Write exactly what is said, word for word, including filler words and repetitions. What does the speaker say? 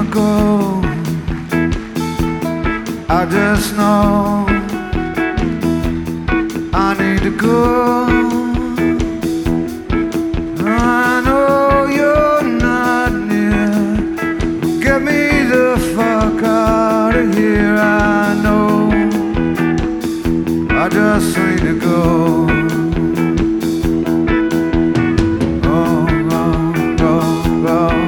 go. I just know I need to go. I know you're not near. Get me the fuck out of here. I know I just need to go.